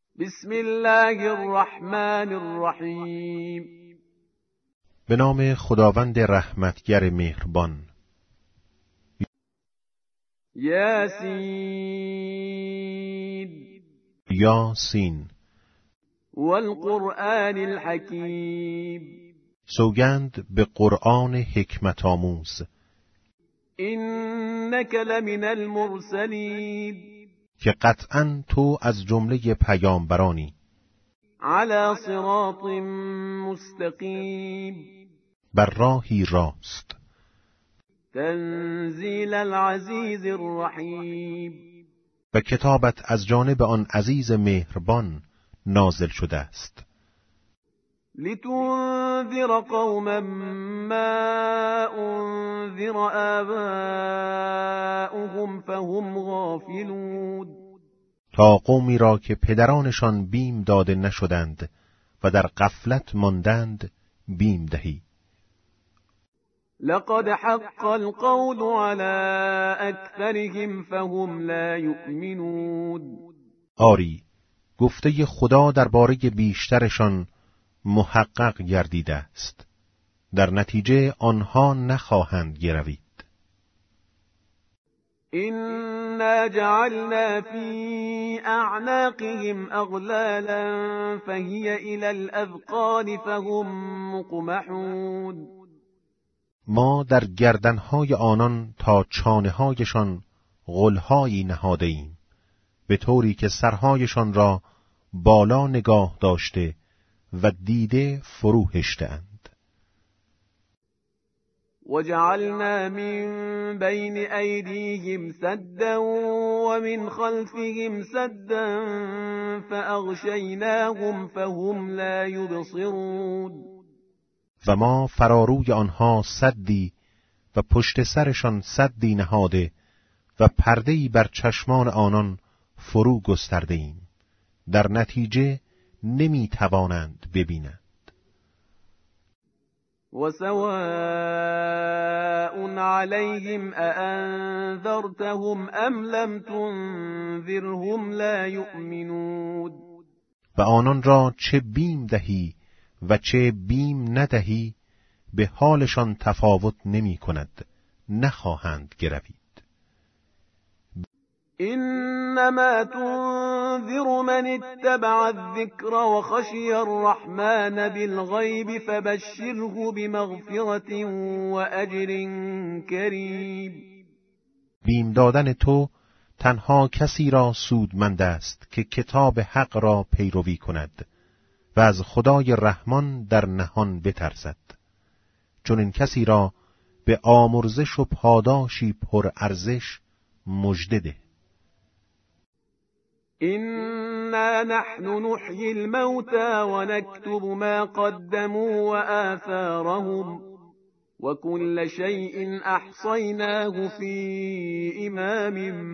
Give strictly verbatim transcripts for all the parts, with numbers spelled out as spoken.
بسم الله الرحمن الرحیم. به نام خداوند رحمتگر مهربان. یاسین یاسین. والقرآن الحکیم. سوگند به قرآن حکمت آموز. انک لمن المرسلین. که قطعاً تو از جمله پیامبرانی. علی صراط مستقیم. بر راهی راست. تنزیل العزیز الرحیم. و کتابت از جانب آن عزیز مهربان نازل شده است. لتنذر قوما ما انذر آباؤهم فهم غافلون. تا قومی را که پدرانشان بیم داده نشدند و در غفلت ماندند بیم دهی. لقد حق القول على اکثرهم فهم لا یؤمنون. آری، گفته خدا درباره بیشترشان محقق گردیده است، در نتیجه آنها نخواهند گروید. إنا جعلنا في أعناقهم أغلالا فهي إلى الأذقان فهم مقمحون. ما در گردنهای آنان تا چانه‌هایشان غلهایی نهاده ایم، به طوری که سرهایشان را بالا نگاه داشته و دیده فرو هشته‌اند. وجعلنا من بين أيديهم سدا ومن خلفهم سدا فأغشيناهم فهم لا يبصرون. و ما فراروی آنها سدی و پشت سرشان سدی نهاده و پرده‌ای بر چشمان آنان فرو گسترده ایم، در نتیجه نمی توانند ببینند. وسواء عليهم أأنذرتهم أم لم تنذرهم لا يؤمنون. و آنان را چه بیم دهی و چه بیم ندهی به حالشان تفاوت نمی کند، نخواهند گروید. انما تنذر من اتبع الذکر و خشی الرحمن بالغیب فبشره بمغفرة و اجر کریم. بیم دادن تو تنها کسی را سودمند است که کتاب حق را پیروی کند و از خدای رحمان در نهان بترسد. چون این کسی را به آمرزش و پاداشی پر ارزش مژده ده. إنا نحن نحيي الموتى ونكتب ما قدموا وآثارهم وكل شيء أحصيناه في إمام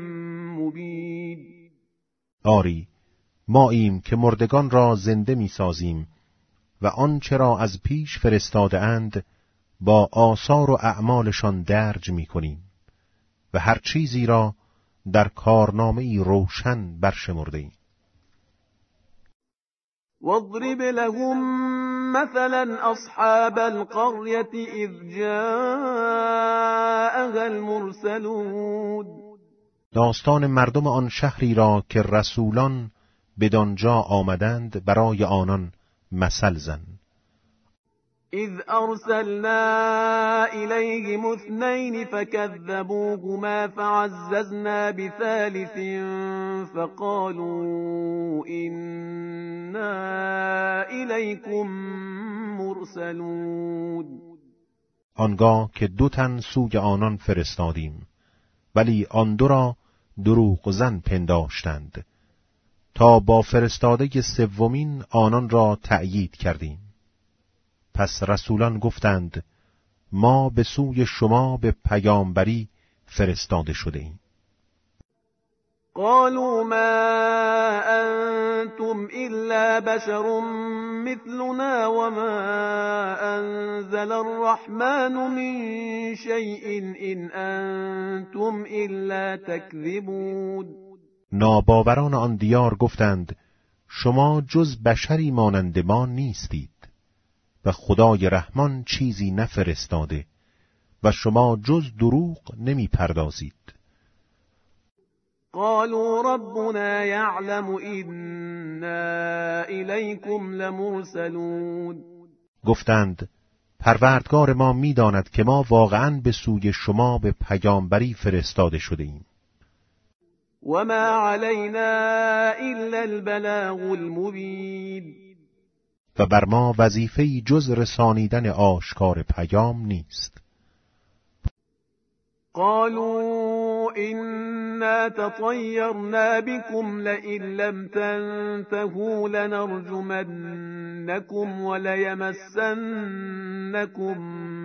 مبين. آری، ماییم که مردگان را زنده می سازیم و آنچه را از پیش فرستاده اند با آثار و اعمالشان درج می کنیم و هر چیزی را در کارنامه‌ای روشن برشمرده ایم. واضرب لهم مثلا اصحاب القرية اذ جاءها المرسلون. داستان مردم آن شهری را که رسولان بدانجا آمدند برای آنان مثل زن. اذ ارسلنا الیهم اثنین فكذبوهما فعززنا بثالث فقالوا انا الیکم مرسلون. آنگاه که دو تن سوی آنان فرستادیم، ولی آن دو را دروغ زن پنداشتند، تا با فرستاده سومین آنان را تأیید کردیم. پس رسولان گفتند ما به سوی شما به پیامبری فرستاده شده ایم. قالوا ما انتم الا بشر مثلنا وما انزل الرحمن من شيء ان انتم الا تكذبون. ناباوران آن دیار گفتند شما جز بشری مانند ما نیستید و خدای رحمان چیزی نفرستاده و شما جز دروغ نمی پردازید. قالوا ربنا يعلم إنا إليكم لمرسلون. گفتند پروردگار ما می‌داند که ما واقعاً به سوی شما به پیامبری فرستاده شده ایم. و ما علینا الا البلاغ المبین. و بر ما وظیفه‌ای جز رسانیدن آشکار پیام نیست. قالوا إنا تطيرنا بكم لئن لم تنتهوا لنرجمنكم وليمسنكم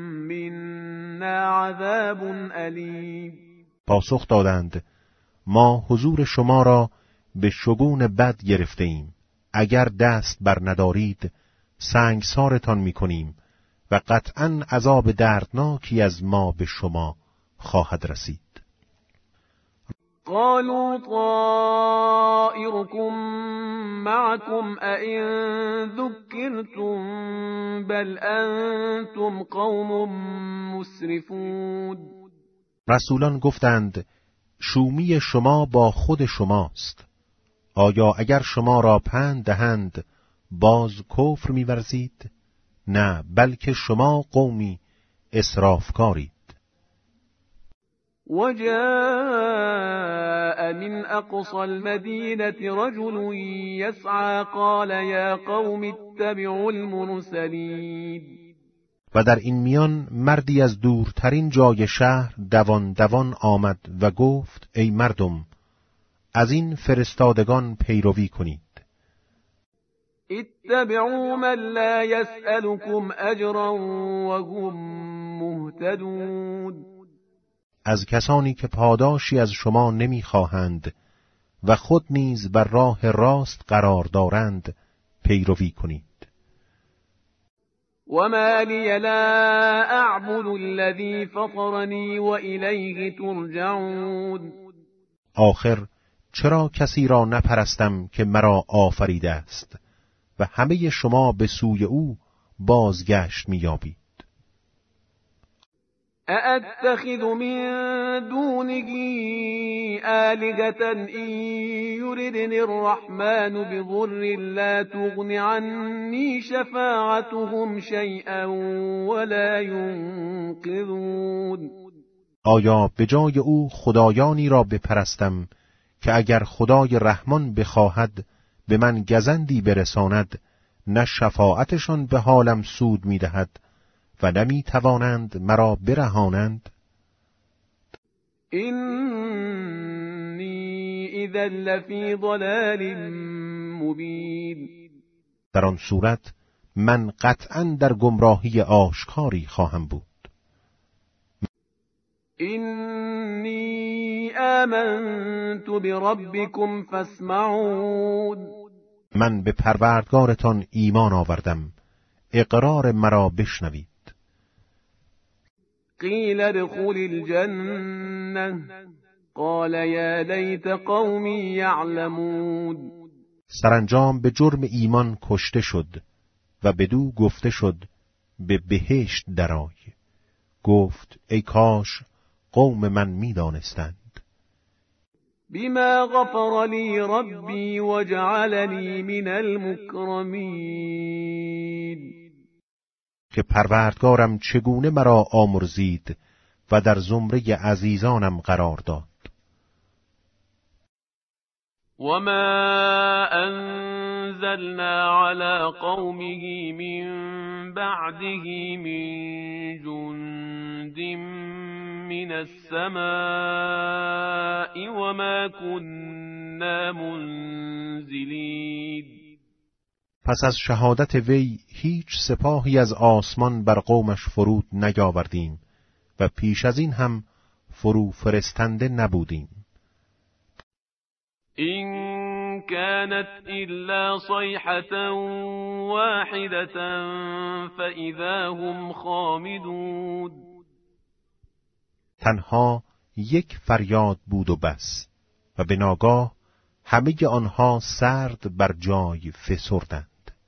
منا عذاب أليم. پاسخ دادند ما حضور شما را به شگون بد گرفته ایم. اگر دست بر ندارید سنگسارتان می‌کنیم و قطعاً عذاب دردناکی از ما به شما خواهد رسید. قالوا طائركم معكم أئن ذكرتم بل أنتم قوم مسرفون. رسولان گفتند شومی شما با خود شماست. آیا اگر شما را پند دهند باز کفر می‌ورزید؟ نه، بلکه شما قومی اسرافکارید. وجاء من أقصى المدينة رجل يسعى قال يا قوم اتبعوا المرسلين. و در این میان مردی از دورترین جای شهر دوان دوان آمد و گفت ای مردم از این فرستادگان پیروی کنید. اتبعوا من لا يسألكم اجرا وهم مهتدون. از کسانی که پاداشی از شما نمیخواهند و خود نیز بر راه راست قرار دارند پیروی کنید. وما لي لا اعبد الذي فطرني وإلیه ترجعون. آخر چرا کسی را نپرستم که مرا آفریده است و همه شما به سوی او بازگشت می‌یابید. أأتخذ من دونه آلهة إن يردني الرحمن بضر لا تغن عني شفاعتهم شيئا ولا ينقذون. آیا به جای او خدایانی را بپرستم که اگر خدای رحمان بخواهد به من گزندی برساند نه شفاعتشان به حالم سود می‌دهد و نمی توانند مرا برهانند؟ اینی اذا لفی ضلال مبین. در آن صورت من قطعاً در گمراهی آشکاری خواهم بود. اینی آمنت بربکم فاسمعون. من به پروردگارتان ایمان آوردم، اقرار مرا بشنوید. قیل ادخل الجنة قال یا لیت قومی یعلمون. سرانجام به جرم ایمان کشته شد و بدو گفته شد به بهشت درآی. گفت ای کاش قوم من می‌دانستند. بما غفر لی ربی وجعلنی من المکرمین. که پروردگارم چگونه مرا آمرزید و در زمره عزیزانم قرار داد. وما انزلنا على قومه من بعده من جند من السماء وما كنا منزلين. پس از شهادت وی هیچ سپاهی از آسمان بر قومش فرود نیاوردیم و پیش از این هم فرو فرستنده نبودیم. این كانت الا صیحة واحدة فاذا هم خامدون. تنها یک فریاد بود و بس و به ناگاه همه آنها سرد بر جای فسردند.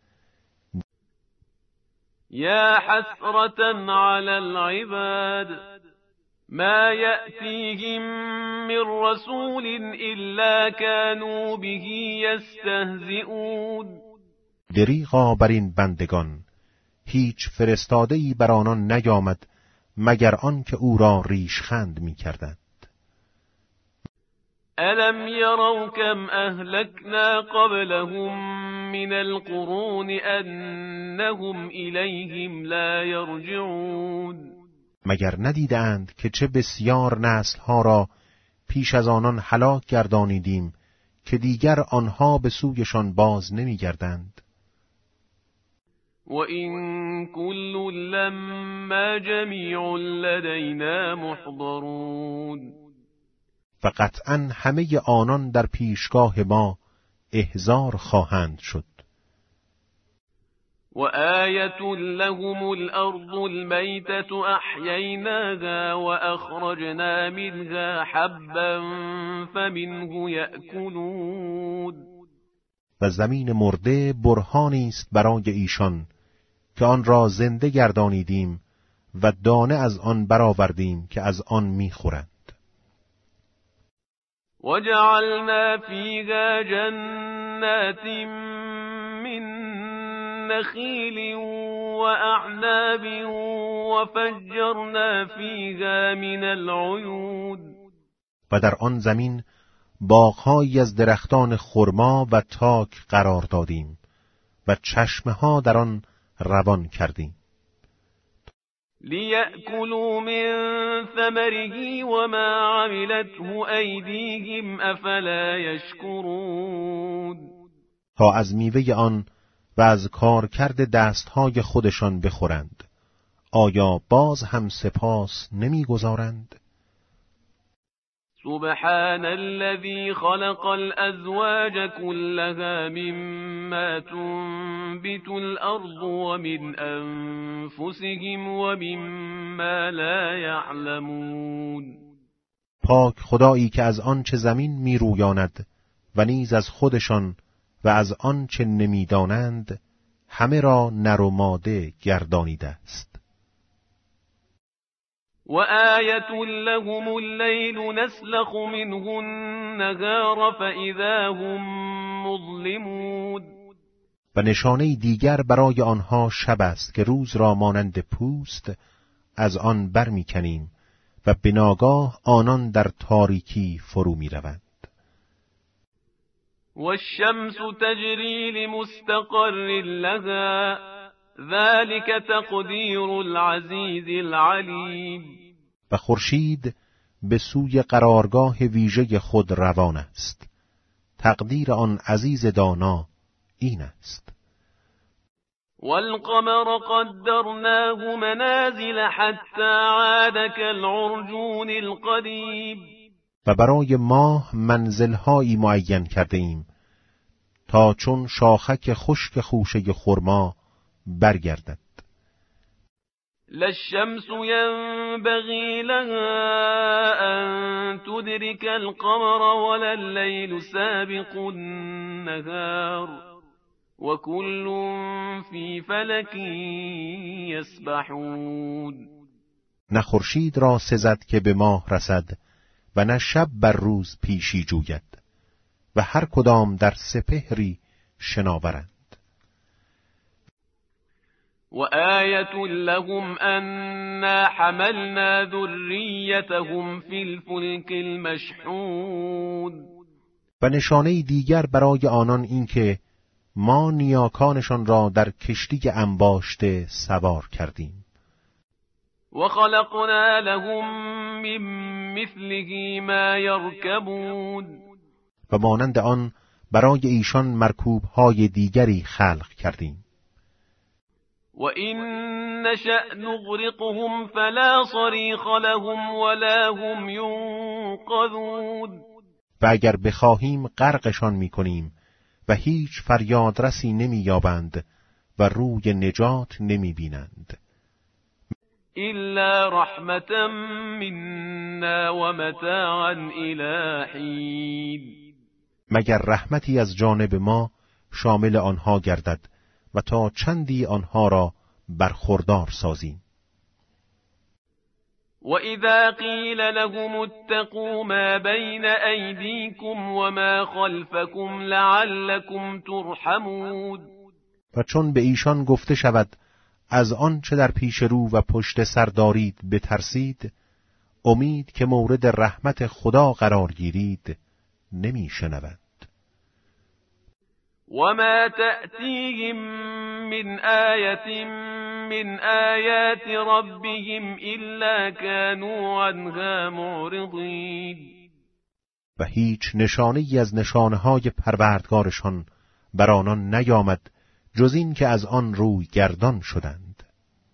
یا حسرة علی العباد ما یأتیهم من رسول الا كانوا به یستهزئون. دریغا بر این بندگان، هیچ فرستاده‌ای بر آنان نیامد مگر آن که او را ریشخند می‌کردند. الم یروا کم اهلکنا قبلهم من القرون انهم الیهم لا یرجعون. مگر ندیدند که چه بسیار نسل‌ها را پیش از آنان هلاک گردانیدیم که دیگر آنها به سویشان باز نمی‌گردند. و این کل لما جمیع لدینا محضرون. و قطعاً همه آنان در پیشگاه ما احضار خواهند شد. و آیة لهم الارض المیتة احییناها و اخرجنا منها حبا فمنه یأکلون. و زمین مرده برهانی است برای ایشان که آن را زنده گردانیدیم و دانه از آن برآوردیم که از آن میخورند. و جعلنا فیها جنات من نخیل و اعناب و فجرنا فیها من العیون. و در آن زمین باغ‌هایی از درختان خرما و تاک قرار دادیم و چشمه‌ها در آن روان کردیم. لیأکلوا من ثمره وما عملته ایدیهم افلا یشکرون. تا از میوه آن و از کار کرده دستهای خودشان بخورند. آیا باز هم سپاس نمی‌گزارند؟ سبحان الذي خلق الأزواج كلها مما تنبت الأرض ومن أنفسهم ومما لا يعلمون. پاک خدایی که از آن چه زمین می رویاند و نیز از خودشان و از آن چه نمی دانند همه را نر و ماده گردانیده است. و آیة لهم اللیل نسلخ منه النهار فاذا هم مظلمون. و نشانه دیگر برای آنها شب است که روز را مانند پوست از آن بر می کنیم و به ناگاه آنان در تاریکی فرو می روند. و الشمس تجری لمستقر لها ذلك تقدیر العزیز العلیم. و خورشید به سوی قرارگاه ویژه خود روان است. تقدیر آن عزیز دانا این است. والقمر قدرناه منازل حتى عاد كالعرجون القدیم. و برای ماه منزلهایی معین کرده ایم تا چون شاخک خشک خوشه خرما برگردد. للشمس ينبغي لها أن تدرك القمر ولا الليل سابق النهار وكل في فلك يسبحون. نه خورشید را سزد که به ماه رسد و نه شب بر روز پیشی جوید و هر کدام در سپهری شناورند. و آیة لهم أنا حملنا ذریتهم فی الفلک المشحون. و نشانه دیگر برای آنان این که ما نیاکانشان را در کشتی انباشته سوار کردیم. و خلقنا لهم من مثله ما یرکبون. و مانند آن برای ایشان مرکوب‌های دیگری خلق کردیم. و این نشأ نغرقهم فلا صریخ لهم ولا هم ینقذون. و اگر بخواهیم غرقشان می‌کنیم و هیچ فریادرسی نمی‌یابند و روی نجات نمی‌بینند. إلا رحمة منا ومتاعا إلى حين. مگر رحمتی از جانب ما شامل آنها گردد و تا چندی آنها را برخوردار سازیم. وَإِذَا قِيلَ لَهُمُ اتَّقُوا مَا بَيْنَ أَيْدِيكُمْ وَمَا خَلْفَكُمْ لَعَلَّكُمْ تُرْحَمُونَ. و چون به ایشان گفته شود از آن چه در پیش رو و پشت سر دارید بترسید، امید که مورد رحمت خدا قرار گیرید نمی شنود. وَمَا تَأْتِيهِمْ مِنْ آيَةٍ من آیات ربهم إلا كانوا عنها معرضین. و هیچ نشانه‌ای از نشانه‌های پروردگارشان بر آنان نیامد جز این که از آن روی گردان شدند.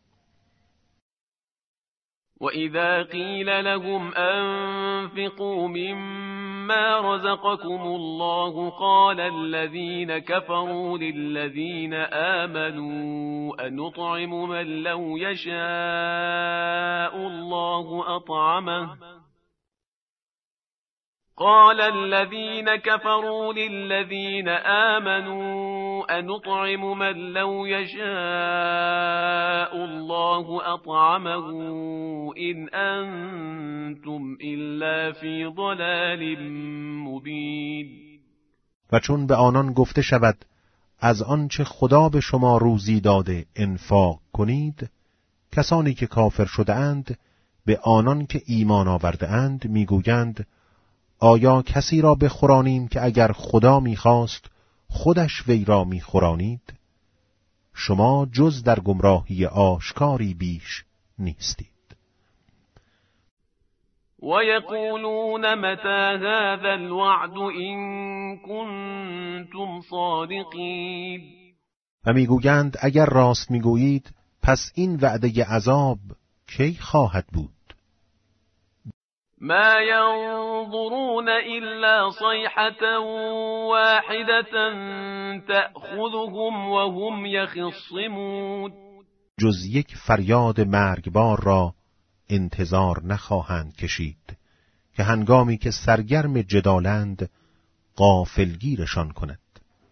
وَإِذَا قِيلَ لَهُمْ أَنفِقُوا مِمَّا رَزَقَكُمُ اللَّهُ قَالَ الَّذِينَ كَفَرُوا لِلَّذِينَ آمَنُوا أَنُطْعِمُ مَن لَّوْ يَشَاءُ اللَّهُ أَطْعَمَهُ قال الذين كفروا للذين آمنوا أنطعم من لو يشاء الله أطعمه إن أنتم إلا في ضلال مبين. و چون به آنان گفته شود از آنچه خدا به شما روزی داده انفاق کنید، کسانی که کافر شده اند به آنان که ایمان آورده اند میگویند آیا کسی را بخورانیم که اگر خدا میخواست خودش وی را میخورانید؟ شما جز در گمراهی آشکاری بیش نیستید. وَيَقُولُونَ مَتَى هَذَا الْوَعْدُ إِن كُنتُمْ صَادِقِينَ. و میگویند اگر راست میگویید پس این وعده عذاب کی خواهد بود؟ ما ينظرون إلا صيحة واحدة تأخذهم وهم يخصمون. جز یک فریاد مرگبار را انتظار نخواهند کشید که هنگامی که سرگرم جدالند غافلگیرشان کند.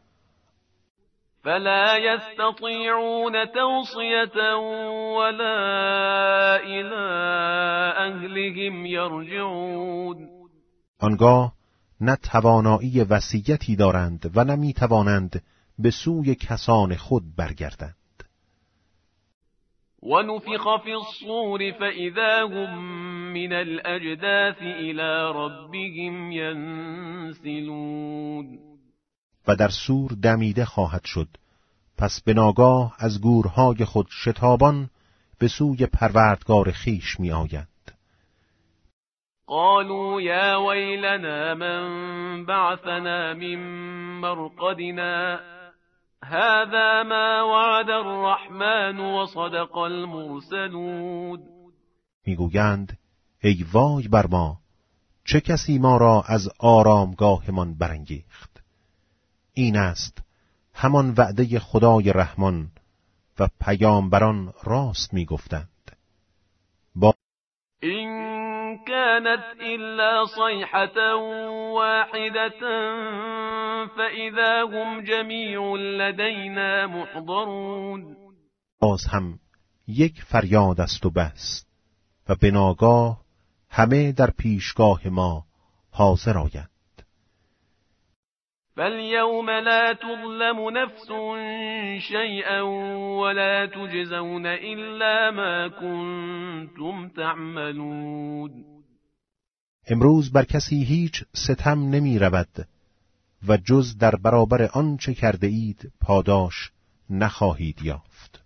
فلا يستطيعون توصية ولا إلى أهلهم يرجعون. آنگاه نه توانایی وصیتی دارند و نه می توانند به سوی کسان خود برگردند. ونفخ في الصور فإذا هم من الأجداث إلى ربهم ينسلون. و در سور دمیده خواهد شد، پس به ناگاه از گورهای خود شتابان به سوی پروردگار خیش می آیند. قالوا یا ویلنا من بعثنا من مرقدنا هذا ما وعد الرحمن وصدق المرسلون. میگویند ای وای بر ما، چه کسی ما را از آرامگاهمان برانگیخت. این است همان وعده خدای رحمان و پیامبران راست میگفتند. با این كانت الا صيحة واحدة فاذا هم جميع لدينا محضرون. باز هم یک فریاد است و بس و به ناگاه همه در پیشگاه ما حاضر آیند. فاليوم لا تظلم نفس شيئا ولا تجزون إلا ما كنتم تعملون. امروز بر کسی هیچ ستم نمی رود و جز در برابر آنچه کرده اید پاداش نخواهید یافت.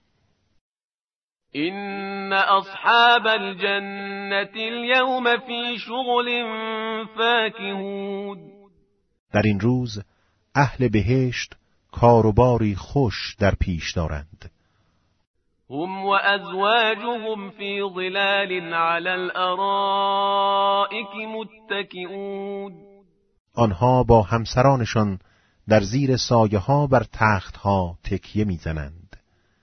إن أصحاب الجنة اليوم في شغل فاكهون. در این روز اهل بهشت کاروباری خوش در پیش دارند. هم و ازواجهم فی ظلال علی الارائک متکئون. آنها با همسرانشان در زیر سایه ها بر تخت ها تکیه میزنند.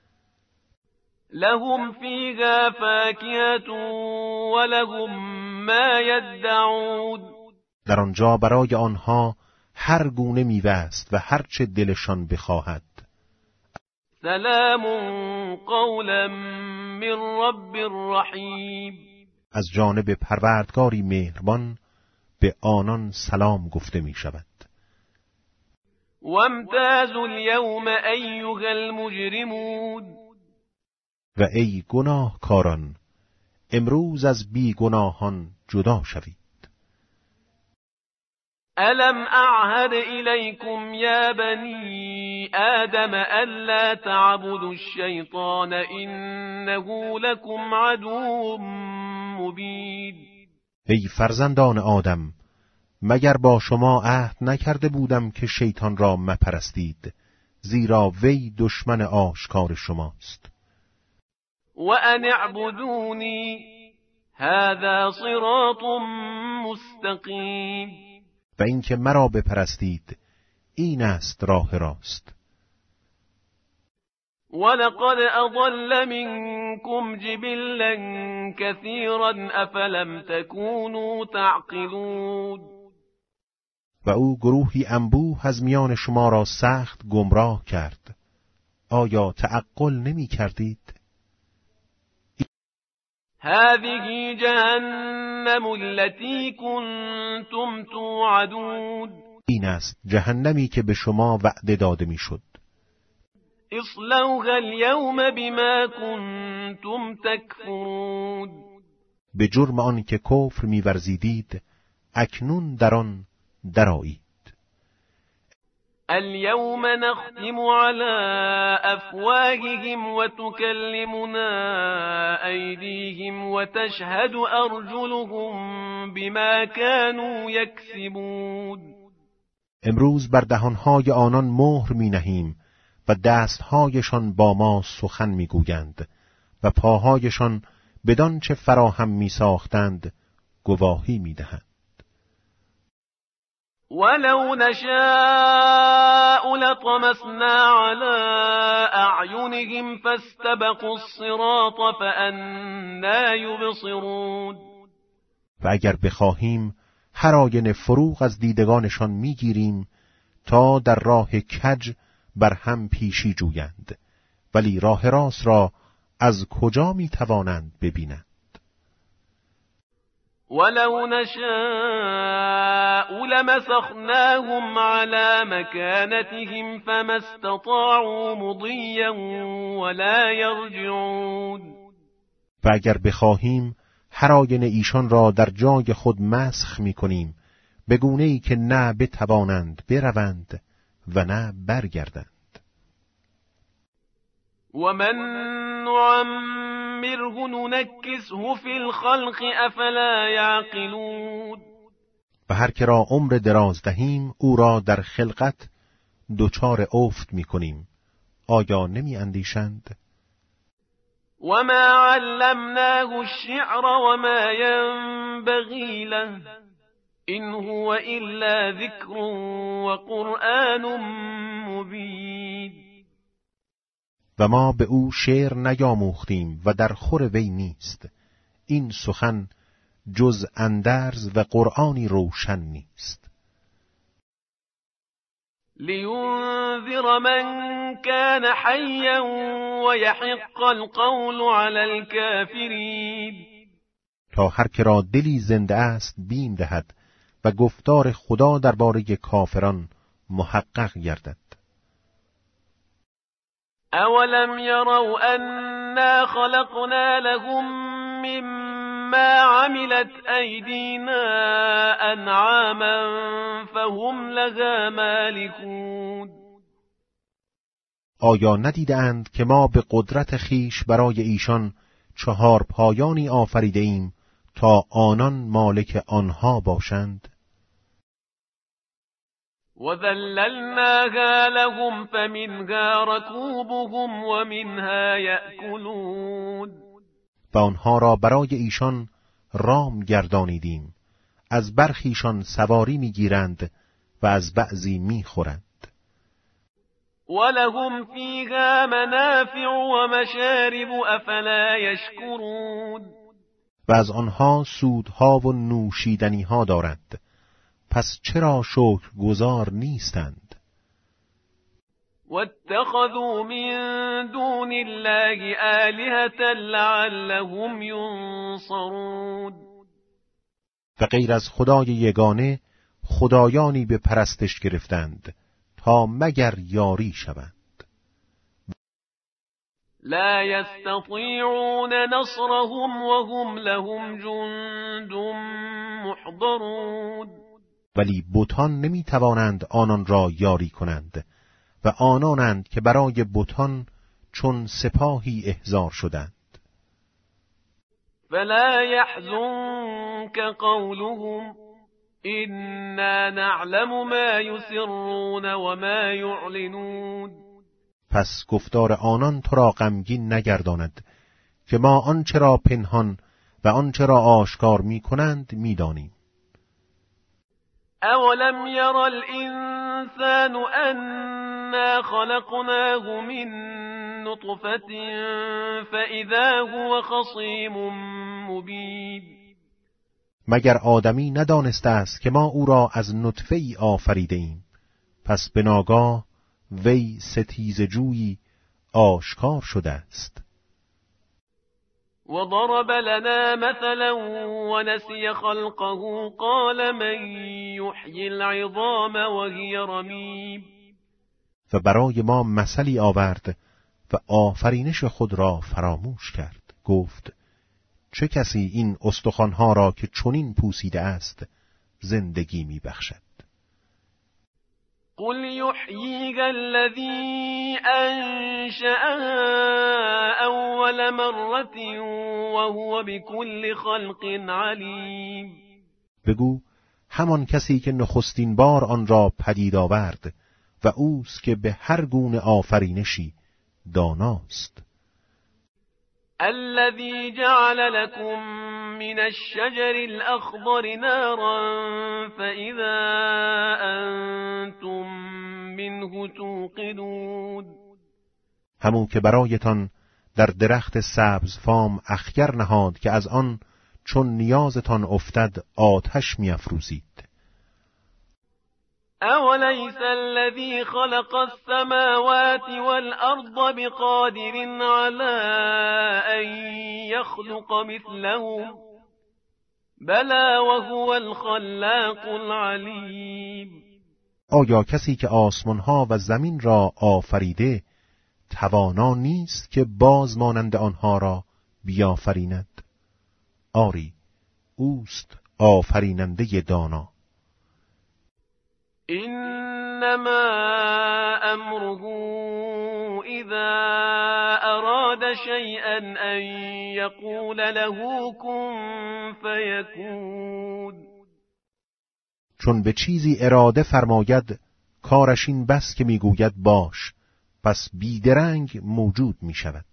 لهم فیها فاکهة ولهم ما یدعون. در آنجا برای آنها هر گونه میوه است و هر چه دلشان بخواهد. سلام قولا من رب رحیم. از جانب پروردگاری مهربان به آنان سلام گفته می شود. وامتازوا اليوم ایها المجرمون. و ای گناهکاران، امروز از بی گناهان جدا شوید. الم اعهد الیکم یا بنی آدم الا تعبدوا الشیطان انه لکم عدو مبین. ای فرزندان آدم، مگر با شما عهد نکرده بودم که شیطان را مپرستید، زیرا وی دشمن آشکار شماست. و ان اعبدونی هذا صراط مستقیم. و اینکه مرا بپرستید این است راه راست. ولقد اضل منكم جبلا كثيرا افلم تكونوا تعقلون. و او گروهی انبوه از میان شما را سخت گمراه کرد، آیا تعقل نمی کردید؟ هذه جهنم التي كنتم توعدون. این است جهنمی که به شما وعده داده می شد. اصلوها اليوم بما كنتم تكفرون. به جرم آن که کفر می ورزیدید اکنون در آن درآیید. اليوم نختم على افواههم وتكلمنا ايديهم وتشهد ارجلهم بما كانوا يكسبون. امروز بر دهانهای آنان مهر می نهیم و دستهایشان با ما سخن می گویند و پاهایشان بدان چه فراهم می ساختند گواهی می دهند. ولو نشاء لطمسنا على اعینهم فاستبقوا الصراط فأنى یبصرون. و اگر بخواهیم هر آینه فروغ از دیدگانشان می گیریم تا در راه کج بر هم پیشی جویند، ولی راه راست را از کجا می توانند ببینند؟ ولو نشاء لمسخناهم على مكانتهم فما استطاعوا مضيا ولا يرجعون. و اگر بخواهیم هر آینه ایشان را در جای خود مسخ می کنیم، به گونه‌ای که نه بتوانند بروند و نه برگردند. ومن نعمره ننكسه في الخلق افلا يعقلون. و هر که را عمر دراز دهیم او را در خلقت دچار افت می کنیم، آیا نمی اندیشند؟ وما علمناه الشعر وما ينبغي له إن هو إلا ذكر وقرآن مبين. و ما به او شعر نیاموختیم و در خور وی نیست، این سخن جز اندرز و قرآنی روشن نیست. لینذر من کان حیا و یحق القول علی الکافرین. تا هر که را دلی زنده است بیم دهد و گفتار خدا درباره کافران محقق گردد. اولم يروا انا خلقنا لهم مما عملت ايدينا انعاما فهم لها مالكون. آیا ندیدند که ما به قدرت خیش برای ایشان چهار پایانی آفریده ایم تا آنان مالک آنها باشند؟ وذللناها لهم فمنها ركوبهم ومنها يأكلون. و آنها را برای ایشان رام گردانیدیم، از برخیشان سواری میگیرند و از بعضی میخورند. ولهم فيها منافع ومشارب افلا يشكرون. و از آنها سودها و نوشیدنیها دارند، پس چرا شکرگزار نیستند؟ واتخذوا من دون الله آلهة لعلهم ينصرون. و غیر از خدای یگانه خدایانی به پرستش گرفتند تا مگر یاری شوند. لا يستطيعون نصرهم وهم لهم جند محضرون. ولی بتان نمی توانند آنان را یاری کنند و آنانند که برای بتان چون سپاهی احضار شدند. فلا يحزنك قولهم إنا نعلم ما يسرون وما يعلنون. پس گفتار آنان تو را غمگین نگرداند که ما آنچه را پنهان و آنچه را آشکار می کنند می دانیم. اولم یر الانسان انا خلقناه من نطفة فاذا هو خصیم مبین. مگر آدمی ندانسته است که ما او را از نطفه ای آفریده ایم، پس به ناگاه وی ستیزه جویی آشکار شده است. وضرب لنا مثلا ونسي خلقه قال من يحيي العظام وهي رميم. و برای ما مثلی آورد و آفرینش خود را فراموش کرد. گفت چه کسی این استخوانها را که چنین پوسیده است زندگی می بخشد؟ قل يحييها الذي أنشأها أول مرة وهو بكل خلق عليم. بگو همان کسی که نخستین بار آن را پدید آورد و اوست که به هر گونه آفرینشی داناست. الذي جعل لكم من الشجر الأخضر نارا فإذا أنتم منه توقدون. همون که برایتان در درخت سبز فام اخگر نهاد که از آن چون نیازتان افتد آتش می‌افروزید. أوليس الذي خلق السماوات والأرض بقادر على أن يخلق مثلهم بلى وهو الخلاق العليم. آیا کسی که آسمانها و زمین را آفریده توانا نیست که باز مانند آنها را بیافریند؟ آری، اوست آفریننده دانا. انما امره اذا اراد شيئا ان يقول له كن فيكون. چون به چیزی اراده فرماید کارش این بس که میگوید باش، پس بیدرنگ موجود می شود.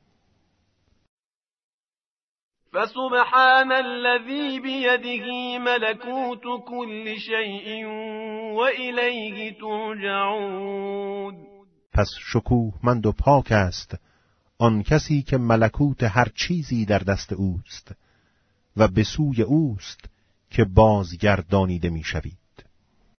فسبحان الذي بيده ملكوت كل شيء وإليه ترجعون. پس شکوهمند و پاک است آن کسی که ملکوت هر چیزی در دست اوست و به سوی اوست که بازگردانیده می شوید.